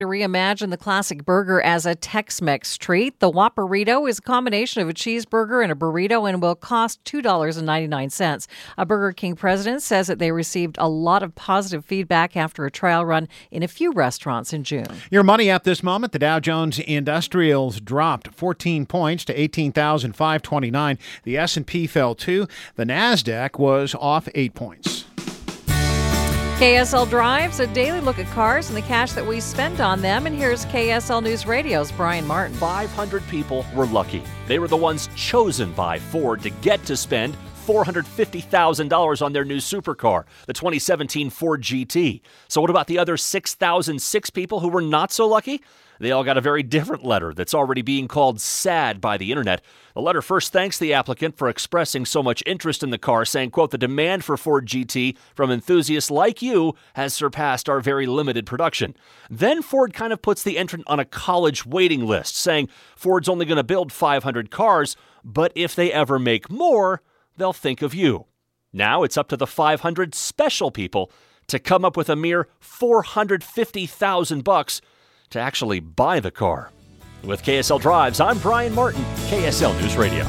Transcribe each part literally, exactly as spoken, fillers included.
To reimagine the classic burger as a Tex-Mex treat. The Whopperito is a combination of a cheeseburger and a burrito and will cost two dollars and ninety-nine cents. A Burger King president says that they received a lot of positive feedback after a trial run in a few restaurants in June. Your money at this moment, the Dow Jones Industrials dropped fourteen points to eighteen thousand five hundred twenty-nine. The S and P fell two. The NASDAQ was off eight points. K S L Drives, a daily look at cars and the cash that we spend on them. And here's K S L News Radio's Brian Martin. five hundred people were lucky. They were the ones chosen by Ford to get to spend four hundred fifty thousand dollars on their new supercar, the twenty seventeen Ford G T. So what about the other six thousand six people who were not so lucky? They all got a very different letter that's already being called sad by the internet. The letter first thanks the applicant for expressing so much interest in the car, saying, quote, "The demand for Ford G T from enthusiasts like you has surpassed our very limited production." Then Ford kind of puts the entrant on a college waiting list, saying Ford's only going to build five hundred cars, but if they ever make more, they'll think of you. Now it's up to the five hundred special people to come up with a mere four hundred fifty thousand bucks to actually buy the car. With K S L Drives, I'm Brian Martin, K S L News Radio.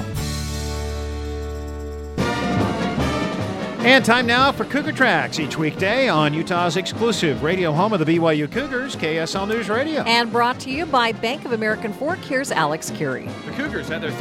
And time now for Cougar Tracks each weekday on Utah's exclusive radio home of the B Y U Cougars, K S L News Radio. And brought to you by Bank of American Fork. Here's Alex Curie. The Cougars had their